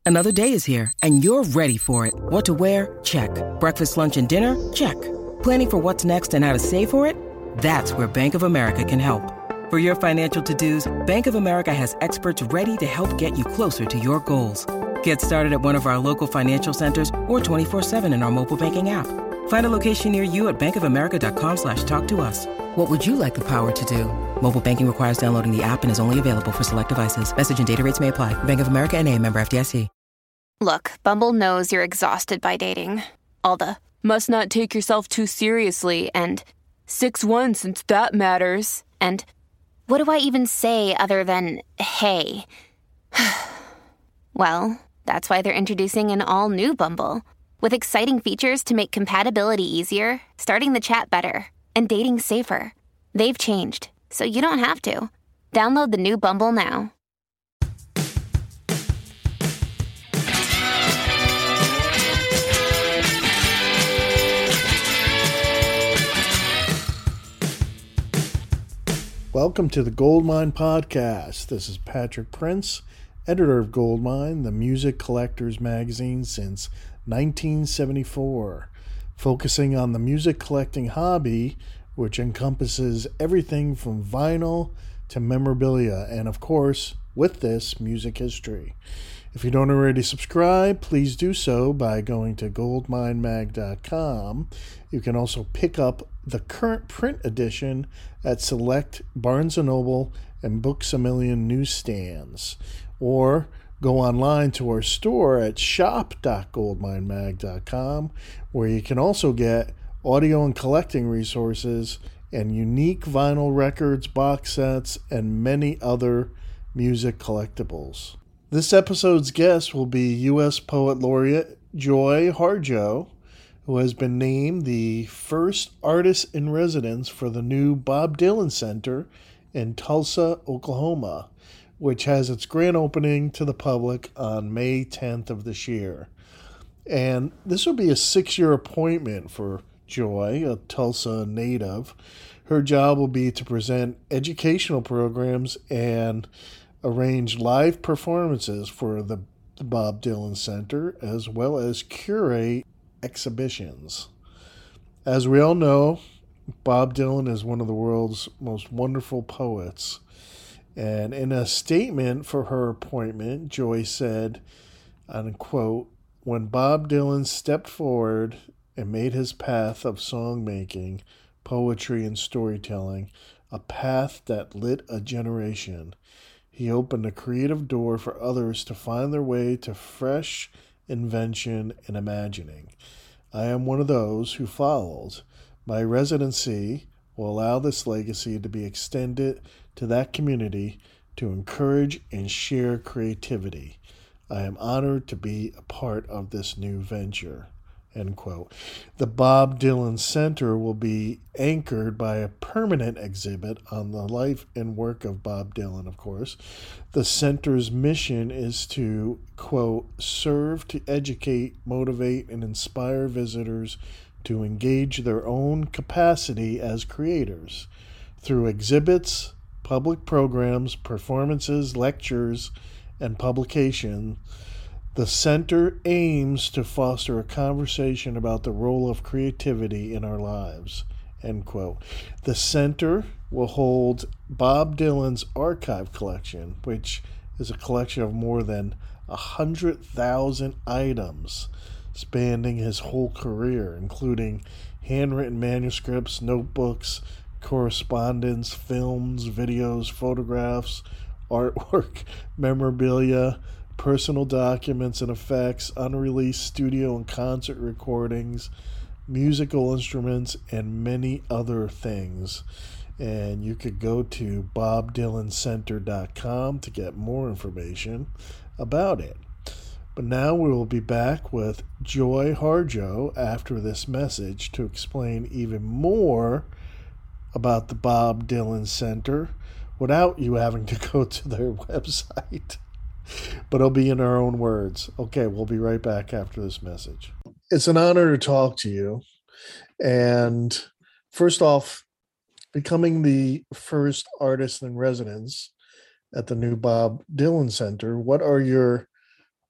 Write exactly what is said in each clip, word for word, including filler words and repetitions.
Another day is here, and you're ready for it. What to wear? Check. Breakfast, lunch, and dinner? Check. Planning for what's next and how to save for it? That's where Bank of America can help. For your financial to-dos, Bank of America has experts ready to help get you closer to your goals. Get started at one of our local financial centers or twenty-four seven in our mobile banking app. Find a location near you at bankofamerica.com slash talk to us. What would you like the power to do? Mobile banking requires downloading the app and is only available for select devices. Message and data rates may apply. Bank of America N A, member F D I C. Look, Bumble knows you're exhausted by dating. All the must not take yourself too seriously and six one since that matters. And what do I even say other than, hey? Well, that's why they're introducing an all-new Bumble with exciting features to make compatibility easier, starting the chat better, and dating safer. They've changed, so you don't have to. Download the new Bumble now. Welcome to the Goldmine Podcast. This is Patrick Prince, editor of Goldmine, the music collector's magazine since nineteen seventy-four, focusing on the music collecting hobby, which encompasses everything from vinyl to memorabilia, and of course, with this, music history. If you don't already subscribe, please do so by going to goldmine mag dot com. You can also pick up the current print edition at select Barnes and Noble and Books A Million newsstands, or go online to our store at shop dot goldmine mag dot com, where you can also get audio and collecting resources and unique vinyl records, box sets, and many other music collectibles. This episode's guest will be U S Poet Laureate Joy Harjo, who has been named the first artist in residence for the new Bob Dylan Center in Tulsa, Oklahoma, which has its grand opening to the public on May tenth of this year. And this will be a six-year appointment for Joy, a Tulsa native. Her job will be to present educational programs and arrange live performances for the Bob Dylan Center, as well as curate exhibitions. As we all know, Bob Dylan is one of the world's most wonderful poets. And in a statement for her appointment, Joy said, unquote, "When Bob Dylan stepped forward and made his path of songmaking, poetry, and storytelling a path that lit a generation, he opened a creative door for others to find their way to fresh invention and imagining. I am one of those who followed. My residency will allow this legacy to be extended to that community to encourage and share creativity. I am honored to be a part of this new venture." End quote. The Bob Dylan Center will be anchored by a permanent exhibit on the life and work of Bob Dylan, of course. The center's mission is to, quote, serve to educate, motivate, and inspire visitors to engage their own capacity as creators through exhibits, public programs, performances, lectures, and publication. The center aims to foster a conversation about the role of creativity in our lives, end quote. The center will hold Bob Dylan's archive collection, which is a collection of more than one hundred thousand items spanning his whole career, including handwritten manuscripts, notebooks, correspondence, films, videos, photographs, artwork, memorabilia, personal documents and effects, unreleased studio and concert recordings, musical instruments, and many other things. And you could go to bob dylan center dot com to get more information about it. But now we will be back with Joy Harjo after this message to explain even more about the Bob Dylan Center without you having to go to their website. But it'll be in our own words. Okay, we'll be right back after this message. It's an honor to talk to you. And first off, becoming the first artist in residence at the new Bob Dylan Center, what are your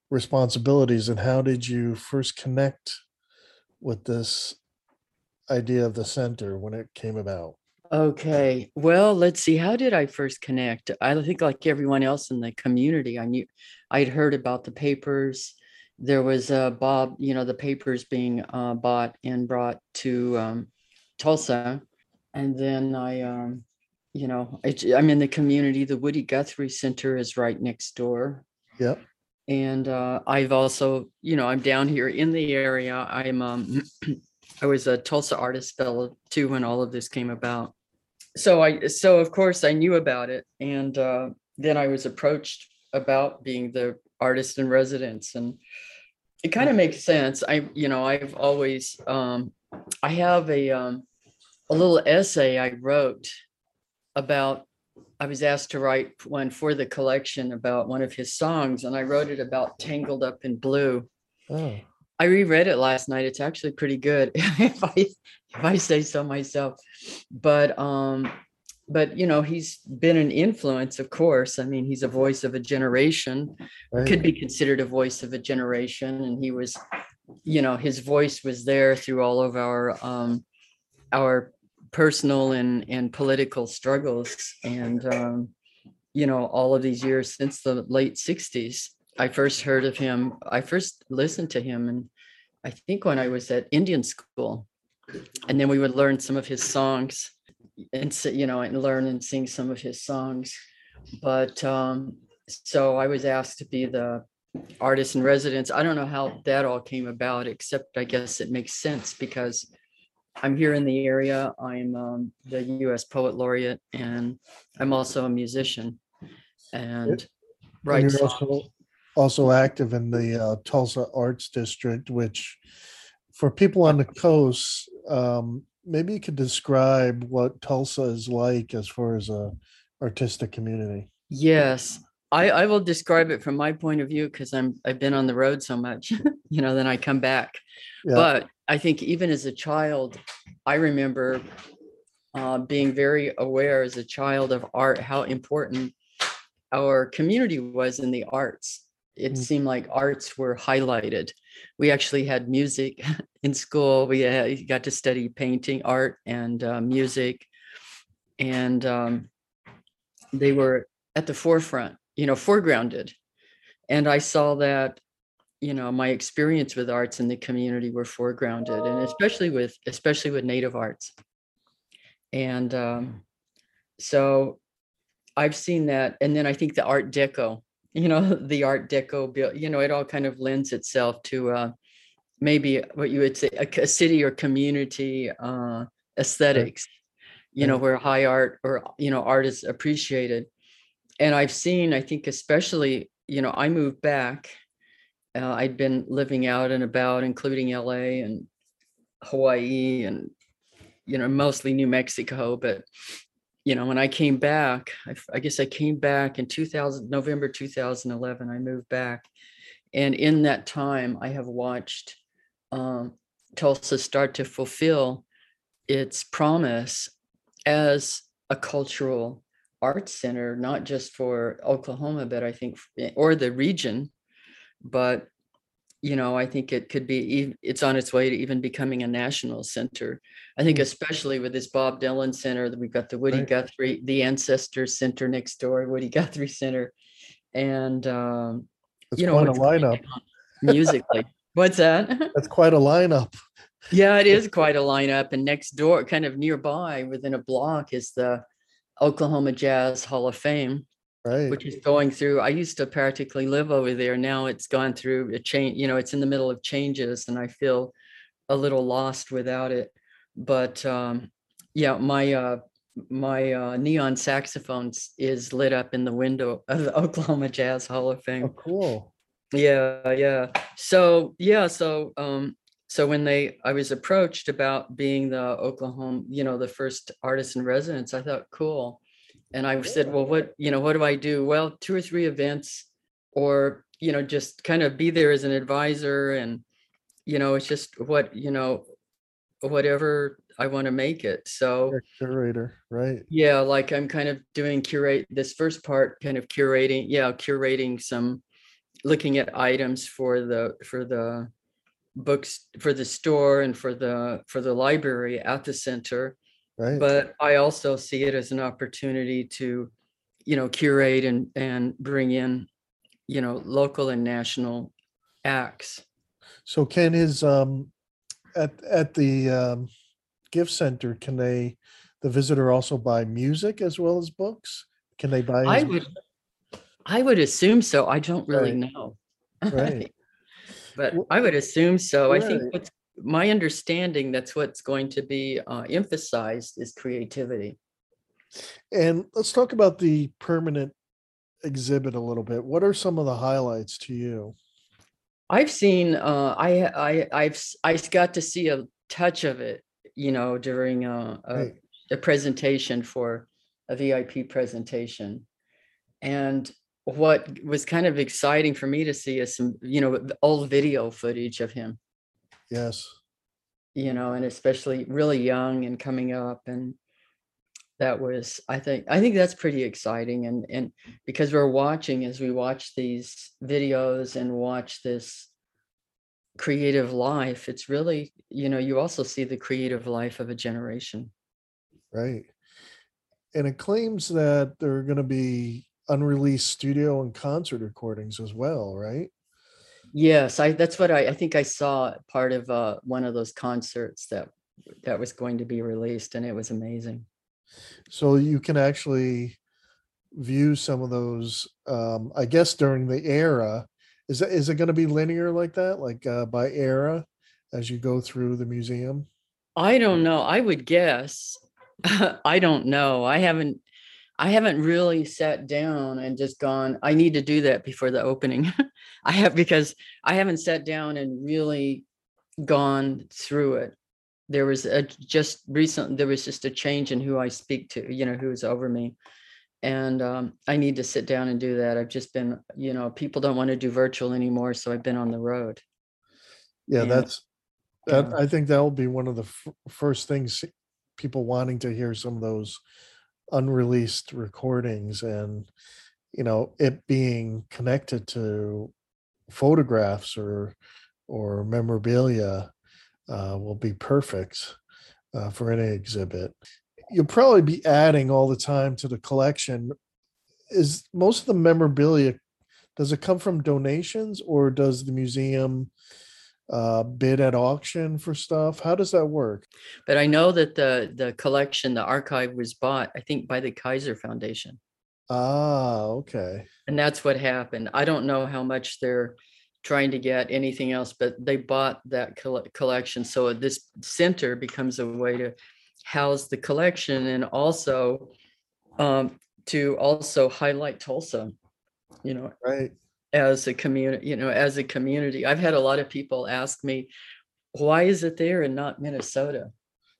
responsibilities, and how did you first connect with this idea of the center when it came about? Okay. Well, let's see. How did I first connect? I think like everyone else in the community, I knew I'd heard about the papers. There was uh, Bob, you know, the papers being uh, bought and brought to um, Tulsa. And then I, um, you know, I, I'm in the community. The Woody Guthrie Center is right next door. Yep. And uh, I've also, you know, I'm down here in the area. I'm, um, I was a Tulsa Artist Fellow too when all of this came about. So I, so of course I knew about it, and uh, then I was approached about being the artist in residence, and it kind of makes sense. I, you know, I've always, um, I have a, um, a little essay I wrote about. I was asked to write one for the collection about one of his songs, and I wrote it about Tangled Up in Blue. Oh. I reread it last night. It's actually pretty good, if I if I say so myself. But um, but you know, he's been an influence, of course. I mean, he's a voice of a generation, Right. could be considered a voice of a generation, and he was, you know, his voice was there through all of our um, our personal and and political struggles, and um, you know, all of these years since the late sixties. I first heard of him, I first listened to him, and I think when I was at Indian school, and then we would learn some of his songs and, you know, and learn and sing some of his songs. But um, so I was asked to be the artist in residence. I don't know how that all came about, except I guess it makes sense because I'm here in the area. I'm um, the U S Poet Laureate, and I'm also a musician and write And you're songs. also also active in the uh, Tulsa Arts District, which for people on the coast, um, maybe you could describe what Tulsa is like as far as a artistic community. Yes, I, I will describe it from my point of view because I'm I've been on the road so much, you know, then I come back. Yeah. But I think even as a child, I remember uh, being very aware as a child of art, how important our community was in the arts. It Mm. seemed like arts were highlighted. We actually had music in school. We had, got to study painting, art, and uh, music, and um, they were at the forefront, you know, foregrounded. And I saw that, you know, my experience with arts in the community were foregrounded, and especially with especially with Native arts. And um, so I've seen that. And then I think the Art Deco, you know, the Art Deco, build, you know, it all kind of lends itself to uh, maybe what you would say a, a city or community uh, aesthetics, you know, Right. where high art or, you know, art is appreciated. And I've seen, I think, especially, you know, I moved back. Uh, I'd been living out and about, including L A and Hawaii and, you know, mostly New Mexico. But, you know, when I came back, I, I guess I came back in two thousand, November two thousand eleven, I moved back. And in that time, I have watched um, Tulsa start to fulfill its promise as a cultural arts center, not just for Oklahoma, but I think, or the region, but, you know, I think it could be, it's on its way to even becoming a national center. I think, Mm. especially with this Bob Dylan Center, that we've got the Woody Right. Guthrie, the Ancestors Center next door, Woody Guthrie Center. And, um, It's you know, quite a what's lineup. musically. What's that? That's quite a lineup. Yeah, it is quite a lineup. And next door, kind of nearby, within a block, is the Oklahoma Jazz Hall of Fame, Right. which is going through. I used to practically live over there. Now it's gone through a change, you know, it's in the middle of changes, and I feel a little lost without it. But um, yeah, my uh, my uh, neon saxophones is lit up in the window of the Oklahoma Jazz Hall of Oh, Fame. cool. Yeah, yeah. So yeah, so um, so when they, I was approached about being the Oklahoma, you know, the first artist in residence, I thought, cool. And I said, well, what, you know, what do I do? Well, two or three events, or, you know, just kind of be there as an advisor. And, you know, it's just what, you know, whatever I want to make it. So You're a curator, right? yeah, like I'm kind of doing curate this first part, kind of curating, yeah, curating some looking at items for the for the books, for the store and for the for the library at the center. Right. But I also see it as an opportunity to, you know, curate and and bring in, you know, local and national acts. So can his um at at the um gift center, can they the visitor also buy music as well as books? Can they buy I his would I would assume so. I don't really Right. know. Right. But Wh- I would assume so. I think Right. what's my understanding, that's what's going to be uh, emphasized is creativity. And let's talk about the permanent exhibit a little bit. What are some of the highlights to you? I've seen, uh, I, I, I've, s- I got to see a touch of it, you know, during a, a, Right. a presentation for a V I P presentation. And what was kind of exciting for me to see is some, you know, old video footage of him, Yes. you know, and especially really young and coming up. And that was, I think, I think that's pretty exciting. And, and because we're watching, as we watch these videos and watch this creative life, it's really, you know, you also see the creative life of a generation. Right. And it claims that there are going to be unreleased studio and concert recordings as well, right? Yes, I, that's what I, I think I saw part of uh, one of those concerts that that was going to be released, and it was amazing. So you can actually view some of those, um, I guess during the era. Is that is it going to be linear like that, like uh, by era as you go through the museum? I don't know. I would guess. I don't know. I haven't I haven't really sat down and just gone, I need to do that before the opening. I have, because I haven't sat down and really gone through it. There was a just recent, there was just a change in who I speak to, you know, who's over me. And um, I need to sit down and do that. I've just been, you know, people don't want to do virtual anymore. So I've been on the road. Yeah, And that's that. yeah, I think that will be one of the f- first things, people wanting to hear some of those unreleased recordings, and you know it being connected to photographs or or memorabilia uh, will be perfect uh, for any exhibit. You'll probably be adding all the time to the collection. Is most of the memorabilia, does it come from donations, or does the museum uh, bid at auction for stuff? How does that work? but I know that the the collection, the archive was bought, I think, by the Kaiser Foundation. Ah, okay. And that's what happened. I don't know how much they're trying to get anything else, but they bought that coll- collection. So this center becomes a way to house the collection, and also um, to also highlight Tulsa, you know, Right. as a community, you know, as a community. I've had a lot of people ask me, why is it there and not Minnesota?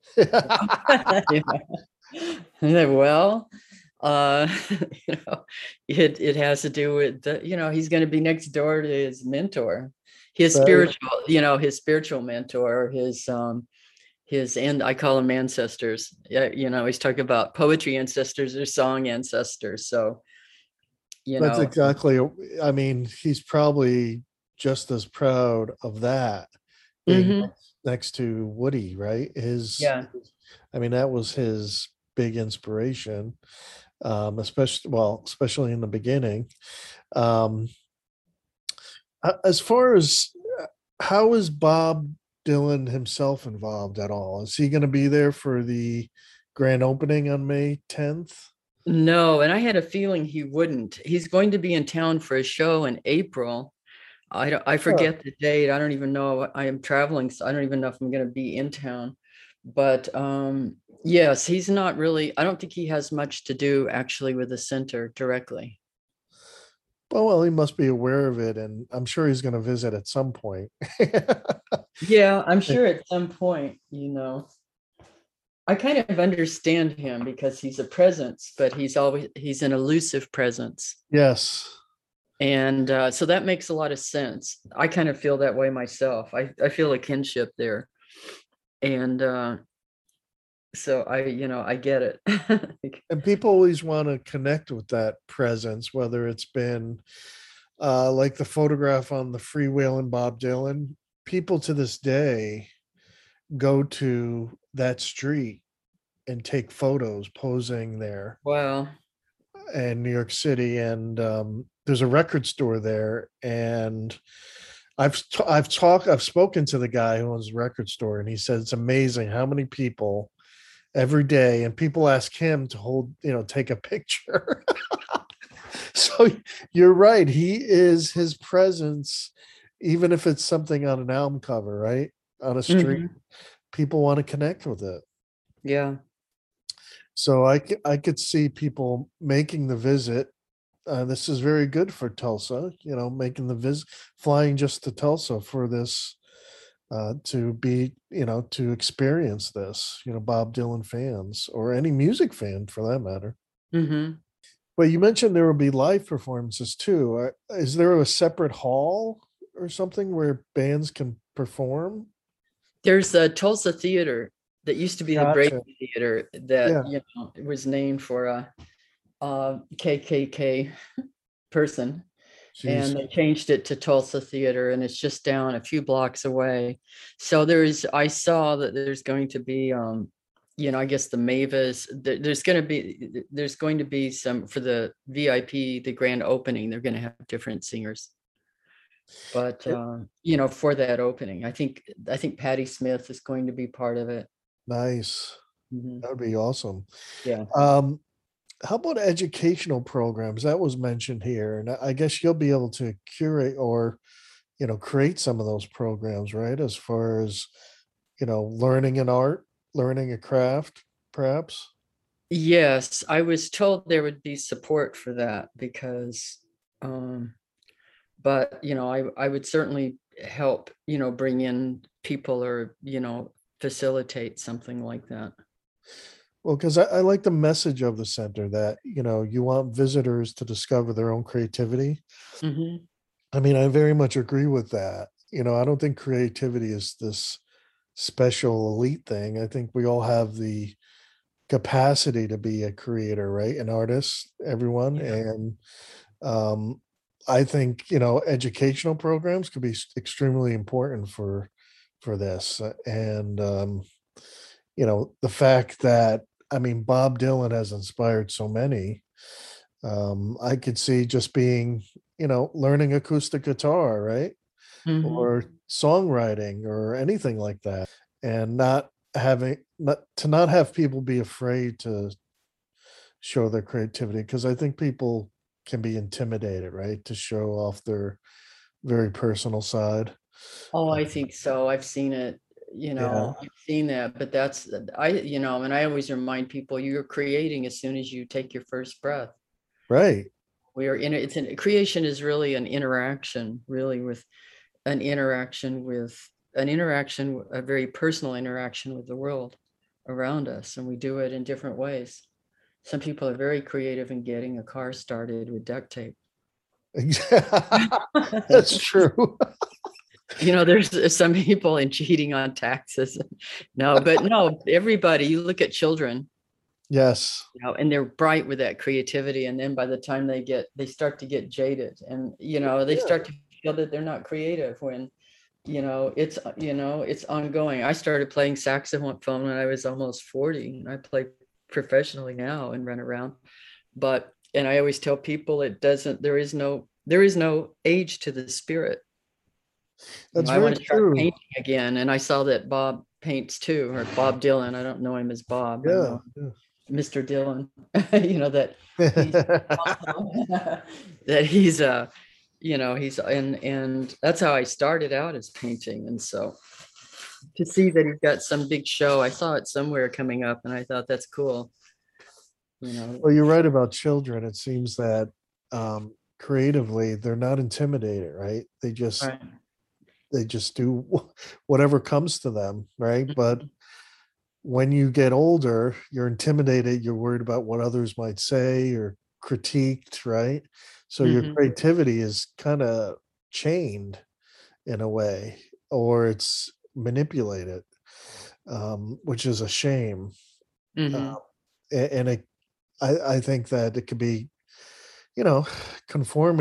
You know? And then, well, uh, you know, it it has to do with the, you know, he's going to be next door to his mentor, his Right. spiritual, you know, his spiritual mentor, his um his, and I call them ancestors. Yeah, you know, he's talking about poetry ancestors or song ancestors. So, you That's know, exactly. I mean, he's probably just as proud of that being mhm, next next to Woody, right? His, yeah. I mean, that was his big inspiration, um, especially, well, especially in the beginning. Um, a- as far as uh, how is Bob Dylan himself involved at all? Is he going to be there for the grand opening on May tenth? No, and I had a feeling he wouldn't. He's going to be in town for a show in April. I don't, I Oh, forget the date. I don't even know. I am traveling, so I don't even know if I'm going to be in town. But um, yes, he's not really. I don't think he has much to do actually with the center directly. oh, well, he must be aware of it, and I'm sure he's going to visit at some point. Yeah, I'm sure at some point, you know, I kind of understand him because he's a presence, but he's always he's an elusive presence. Yes. And uh, so that makes a lot of sense. I kind of feel that way myself. I, I feel a kinship there. And uh, so I, you know, I get it. And people always want to connect with that presence, whether it's been uh, like the photograph on the freewheeling Bob Dylan, people to this day go to that street and take photos posing there Wow. in New York City. And um, there's a record store there, and I've t- I've talked I've spoken to the guy who owns the record store, and he said it's amazing how many people every day, and people ask him to hold, you know, take a picture. So you're right. He is his presence, even if it's something on an album cover, right? On a street, Mhm. people want to connect with it. Yeah. So I, c- I could see people making the visit. Uh, this is very good for Tulsa, you know, making the visit, flying just to Tulsa for this, uh, to be, you know, to experience this, you know, Bob Dylan fans or any music fan for that matter. Hmm. But you mentioned there will be live performances too. Uh, Is there a separate hall or something where bands can perform? There's a Tulsa Theater that used to be the Gotcha. Brady Theater that, Yeah. you know, it was named for a, a K K K person. Jeez. And they changed it to Tulsa Theater, and it's just down a few blocks away. So there's, I saw that there's going to be, um, you know, I guess the Mavis, there- there's going to be, there's going to be some for the V I P, the grand opening. They're going to have different singers, but Yeah, uh, you know, for that opening, I think, I think Patti Smith is going to be part of it. nice. Mhm. That would be awesome. Yeah. Um, how about educational programs? That was mentioned here, and I I guess you'll be able to curate or, you know, create some of those programs, right? As far as, you know, learning an art, learning a craft, perhaps. Yes, I was told there would be support for that because, um, but you know, I I would certainly help, you know, bring in people or, you know, facilitate something like that. Well, because I, I like the message of the center that, you know, you want visitors to discover their own creativity. Hmm. I mean, I very much agree with that. You know, I don't think creativity is this special elite thing. I think we all have the capacity to be a creator, right? An artist, everyone. Yeah. And um, I think, you know, educational programs could be s- extremely important for for this. Uh, And um, you know, the fact that I mean, Bob Dylan has inspired so many. Um, I could see just being, you know, learning acoustic guitar, right? Hmm. Or songwriting or anything like that. And not having not to not have people be afraid to show their creativity, because I think people can be intimidated, right? To show off their very personal side. Oh, I think so. I've seen it, you Yeah. know, I've seen that, but that's, I, you know, and I always remind people you're creating as soon as you take your first breath. Right. We are in it. It's an creation is really an interaction, really with an interaction with an interaction, a very personal interaction with the world around us. And we do it in different ways. Some people are very creative in getting a car started with duct tape. That's true. You know, there's some people in cheating on taxes. No, but no, everybody, you look at children, Yes. you know, and they're bright with that creativity. And then by the time they get, they start to get jaded and, you know, they Yeah. start to feel that they're not creative when, you know, it's, you know, it's ongoing. I started playing saxophone when I was almost forty, and I play professionally now and run around. But, and I always tell people it doesn't, there is no, there is no age to the spirit. You That's know, I very want to start true. painting again. And I saw that Bob paints too, or Bob Dylan. I don't know him as Bob. I Yeah. know Mister Dylan, you know, that he's Yeah. that he's uh, you know, he's and and that's how I started out as painting. And so to see that he's got some big show, I saw it somewhere coming up and I thought that's cool. You know, Well, you're right about children. It seems that um, creatively they're not intimidated, right? They just right. they just do wh- whatever comes to them, right? But when you get older, you're intimidated. You're worried about what others might say or critiqued, right? So your Hmm. creativity is kind of chained in a way, or it's manipulated, um, which is a shame. Uh, Hmm. a- and it, I, I think that it could be, you know, conformity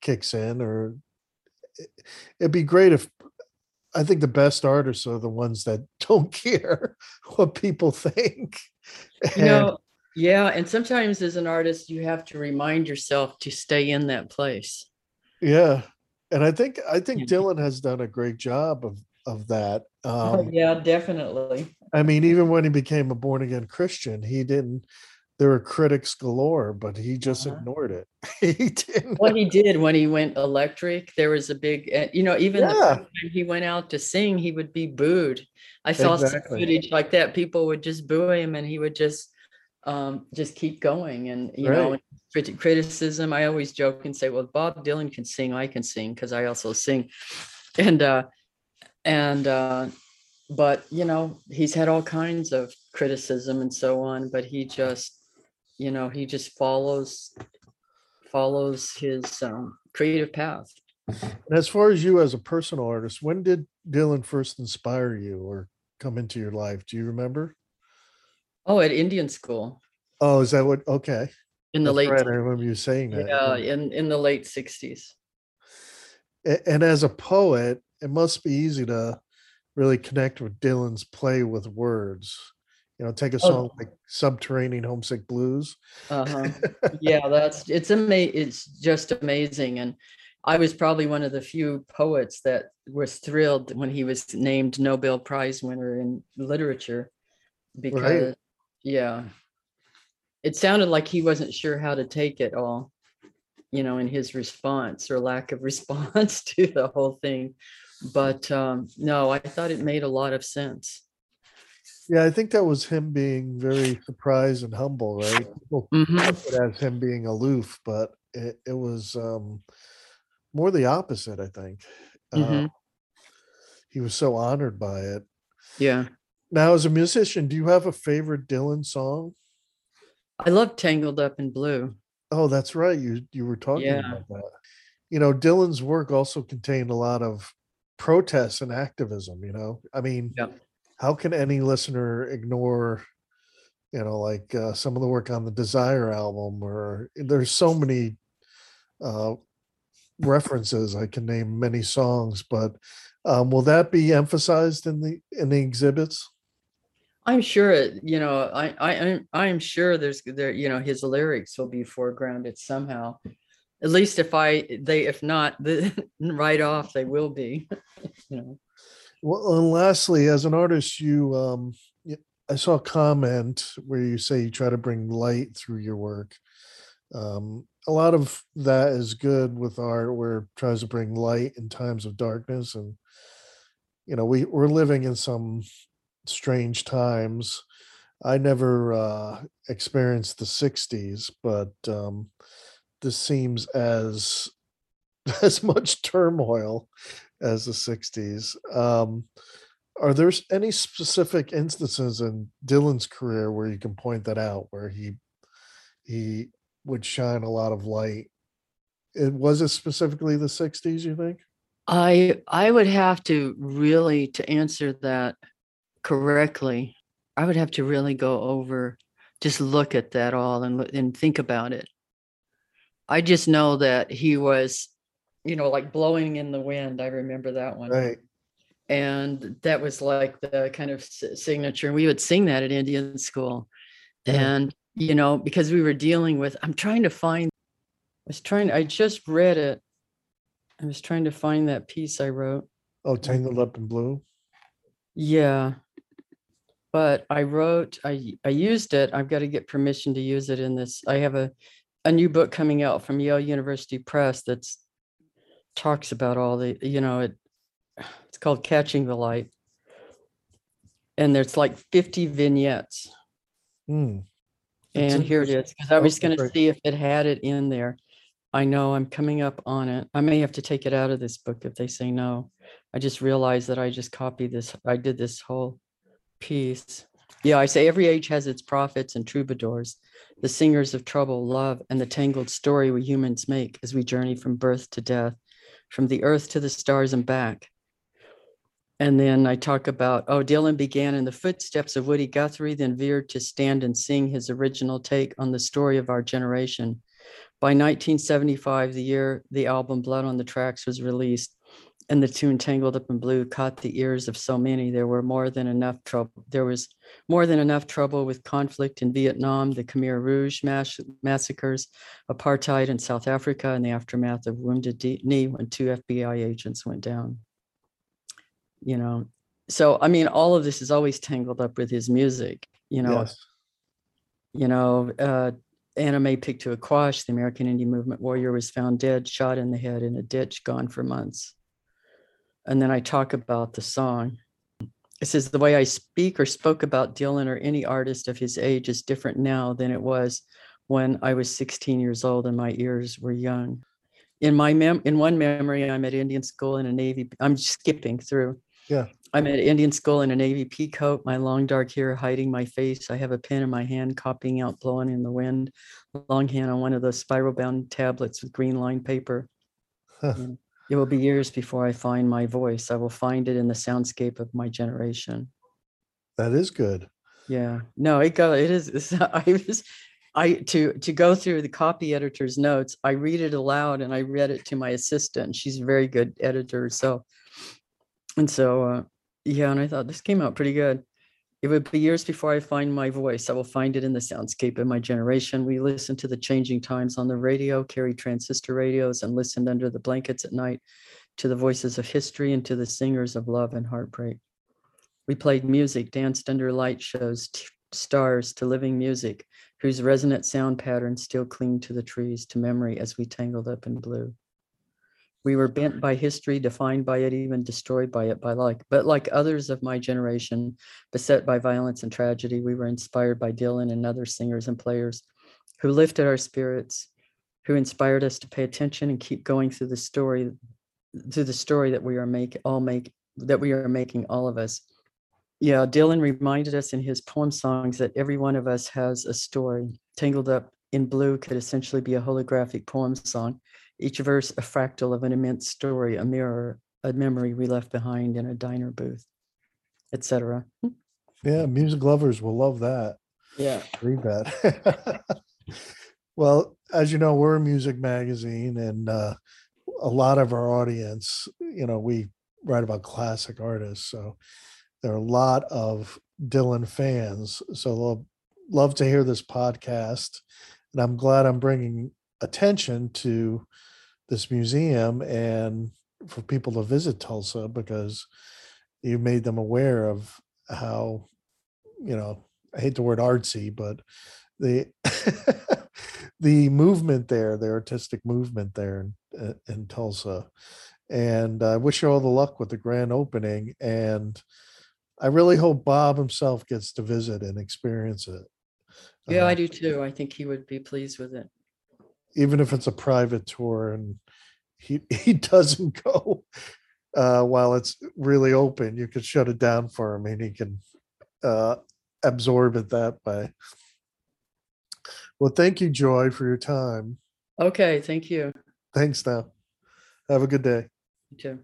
kicks in, or it'd be great if, I think the best artists are the ones that don't care what people think. You know, yeah. And sometimes as an artist, you have to remind yourself to stay in that place. Yeah. And I think I think Yeah. Dylan has done a great job of of that. Oh, Um, yeah, definitely. I mean, even when he became a born again Christian, he didn't. There were critics galore, but he just Uh-huh. ignored it. He didn't. What he did when he went electric, there was a big, uh, you know, even the Yeah, first time he went out to sing, he would be booed. I saw some exactly. footage like that. People would just boo him and he would just um just keep going. And you know, Right. crit- criticism, I always joke and say, well, Bob Dylan can sing, I can sing, because I also sing. And uh and uh but you know, he's had all kinds of criticism and so on, but he just, you know, he just follows follows his um, creative path. And as far as you as a personal artist, when did Dylan first inspire you or come into your life? Do you remember? Oh, at Indian school Oh, is that what? Okay. in the That's late, right. I remember you saying that. yeah, Yeah. in in the late sixties. A- And as a poet, it must be easy to really connect with Dylan's play with words. You know, take a song Oh, like Subterranean Homesick Blues. uh-huh. Yeah, that's it's amazing. It's just amazing. And I was probably one of the few poets that was thrilled when he was named Nobel Prize winner in literature, Right. because yeah, it sounded like he wasn't sure how to take it all, you know, in his response or lack of response to the whole thing. But um, no, I thought it made a lot of sense. Yeah, I think that was him being very surprised and humble, right? People Mhm. took it as him being aloof, but it, it was um, more the opposite, I think. Uh, Mhm. he was so honored by it. Yeah. Now, as a musician, do you have a favorite Dylan song? I love Tangled Up in Blue. Oh, that's right. You you were talking Yeah. about that. You know, Dylan's work also contained a lot of protests and activism, you know. I mean, Yeah. how can any listener ignore, you know, like uh, some of the work on the Desire album, or there's so many uh references. I can name many songs, but um, will that be emphasized in the in the exhibits? I'm sure it, you know, I I I'm I'm sure there's there, you know, his lyrics will be foregrounded somehow. At least if I they if not the right off they will be, you know. Well, and lastly, as an artist, you um, y- I saw a comment where you say you try to bring light through your work. Um, a lot of that is good with art, where it tries to bring light in times of darkness, and you know we we're living in some strange times. I never uh, experienced the sixties, but um, this seems as as much turmoil as the sixties. Um, are there s- any specific instances in Dylan's career where you can point that out, where he he would shine a lot of light? It was it specifically the sixties, you think? I I would have to really to answer that correctly. I would have to really go over, just look at that all and look- and think about it. I just know that he was, you know, like blowing in the wind. I remember that one. Right. And that was like the kind of s- signature. And we would sing that at Indian school. Yeah. And, you know, because we were dealing with, I'm trying to find, I was trying, I just read it. I was trying to find that piece I wrote. Oh, Tangled Up in Blue. Yeah. But I wrote, I, I used it. I've got to get permission to use it in this. I have a, a new book coming out from Yale University Press that's talks about all the, you know, it, it's called Catching the Light. And there's like fifty vignettes. Hmm. That's And here it interesting. is, because I was Okay, going to great. see if it had it in there. I know I'm coming up on it. I may have to take it out of this book if they say no. I just realized that I just copied this. I did this whole piece. Yeah, I say every age has its prophets and troubadours, the singers of trouble, love, and the tangled story we humans make as we journey from birth to death, from the earth to the stars and back. And then I talk about, oh, Dylan began in the footsteps of Woody Guthrie, then veered to stand and sing his original take on the story of our generation. By nineteen seventy-five, the year the album Blood on the Tracks was released, and the tune Tangled Up in Blue caught the ears of so many, there were more than enough trouble. There was more than enough trouble with conflict in Vietnam, the Khmer Rouge mass- massacres, apartheid in South Africa, and the aftermath of Wounded Knee when two F B I agents went down. You know, so, I mean, all of this is always tangled up with his music, you know, Yes. you know, uh, Anna Mae Pictou-Aquash, the American Indian Movement warrior, was found dead, shot in the head in a ditch, gone for months. And then I talk about the song. It says, the way I speak or spoke about Dylan or any artist of his age is different now than it was when I was sixteen years old and my ears were young. In my mem- in one memory, I'm at Indian school in a Navy, I'm skipping through. Yeah. I'm at Indian school in a Navy pea coat, my long dark hair hiding my face. I have a pen in my hand, copying out, blowing in the wind, long hand on one of those spiral bound tablets with green lined paper. And it will be years before I find my voice. I will find it in the soundscape of my generation. That is good. Yeah, no, it got, it is, it's, I was, I, to, to go through the copy editor's notes, I read it aloud and I read it to my assistant. She's a very good editor. So, and so, uh, yeah, and I thought this came out pretty good. It would be years before I find my voice. I will find it in the soundscape of my generation. We listened to the changing times on the radio, carried transistor radios, and listened under the blankets at night to the voices of history and to the singers of love and heartbreak. We played music, danced under light shows, t- stars to living music, whose resonant sound patterns still cling to the trees, to memory as we tangled up in blue. We were bent by history, defined by it, even destroyed by it, by like, but like others of my generation, beset by violence and tragedy, we were inspired by Dylan and other singers and players who lifted our spirits, who inspired us to pay attention and keep going through the story, through the story that we are make all make that we are making, all of us. Yeah, Dylan reminded us in his poem songs that every one of us has a story. Tangled Up in Blue could essentially be a holographic poem song. Each verse a fractal of an immense story, a mirror, a memory we left behind in a diner booth, et cetera. Yeah, music lovers will love that. Yeah. Read that. Well, as you know, we're a music magazine, and uh, a lot of our audience, you know, we write about classic artists. So there are a lot of Dylan fans. So they'll love to hear this podcast. And I'm glad I'm bringing attention to this museum and for people to visit Tulsa, because you made them aware of how, you know, I hate the word artsy, but the the movement there, the artistic movement there in, in Tulsa. And I wish you all the luck with the grand opening. And I really hope Bob himself gets to visit and experience it. Yeah, uh, I do too. I think he would be pleased with it. Even if it's a private tour and he he doesn't go uh, while it's really open, you could shut it down for him and he can uh, absorb it that way. Well, thank you, Joy, for your time. Okay, thank you. Thanks now. Have a good day. You too.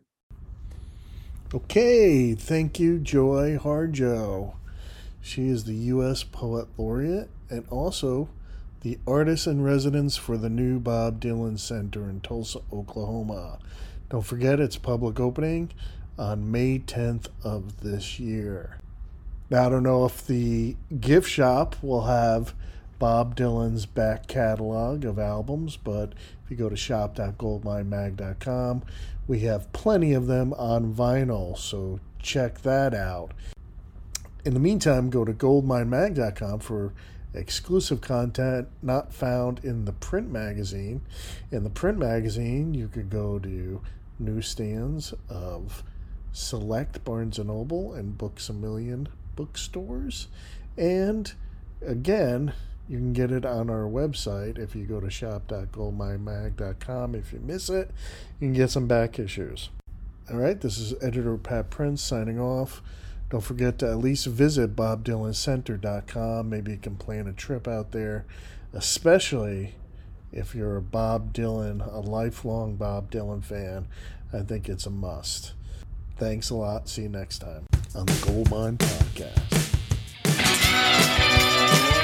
Okay, thank you, Joy Harjo. She is the U S Poet Laureate and also the artist in residence for the new Bob Dylan Center in Tulsa, Oklahoma. Don't forget, it's public opening on May tenth of this year. Now, I don't know if the gift shop will have Bob Dylan's back catalog of albums, but if you go to shop dot goldmine mag dot com, we have plenty of them on vinyl, so check that out. In the meantime, go to goldmine mag dot com for exclusive content not found in the print magazine. In the print magazine, you could go to newsstands of select Barnes and Noble and Books A Million bookstores. And again, you can get it on our website if you go to shop dot goldmine mag dot com. If you miss it, you can get some back issues. All right, this is editor Pat Prince signing off. Don't forget to at least visit bob dylan center dot com. Maybe you can plan a trip out there, especially if you're a Bob Dylan, a lifelong Bob Dylan fan. I think it's a must. Thanks a lot. See you next time on the Goldmine Podcast.